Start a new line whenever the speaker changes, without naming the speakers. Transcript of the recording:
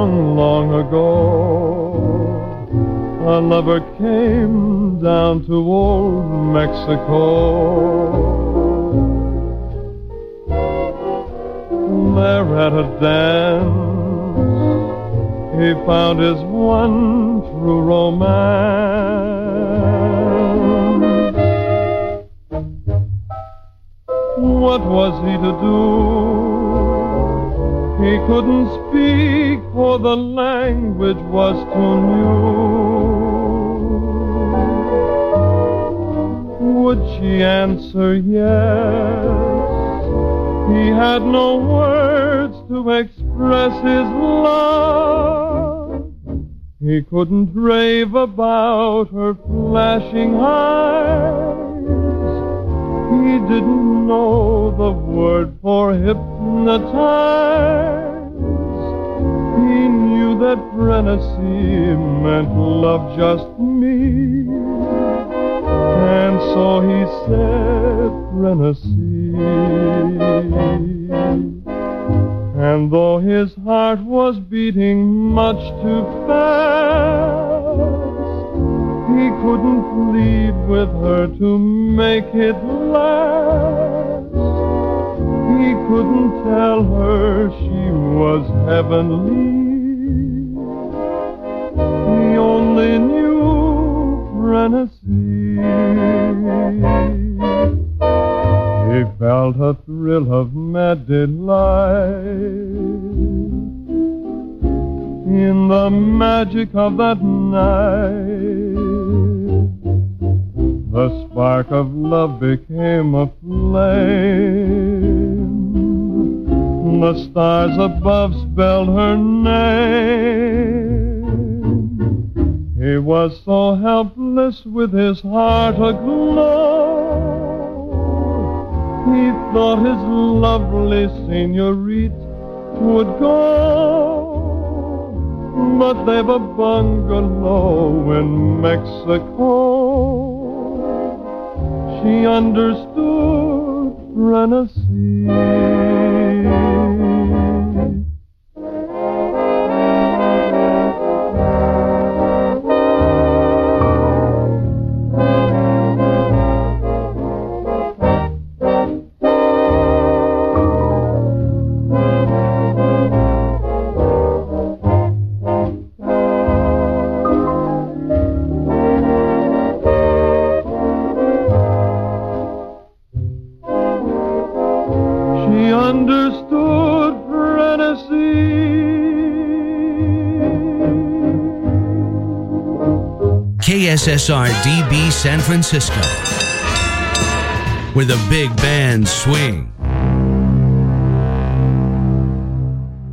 long ago, a lover came down to old Mexico. There at a dance, he found his one true romance. What was he to do? He couldn't speak, for the language was too new. Would she answer yes? He had no words to express his love. He couldn't rave about her flashing eyes. He didn't know the word for hypnotize. He knew that Frenesy meant love just me. And so he said, Frenesy. And though his heart was beating much too fast, he couldn't plead with her to make it last. He couldn't tell her she was heavenly. He only knew Frenesy. He felt a thrill of mad delight in the magic of that night. The spark of love became a flame. The stars above spelled her name. He was so helpless with his heart aglow. He thought his lovely senorita would go, but they've a bungalow in Mexico. She understood Frenesy. Understood Frenesy.
KSSR DB San Francisco, where the big bands swing.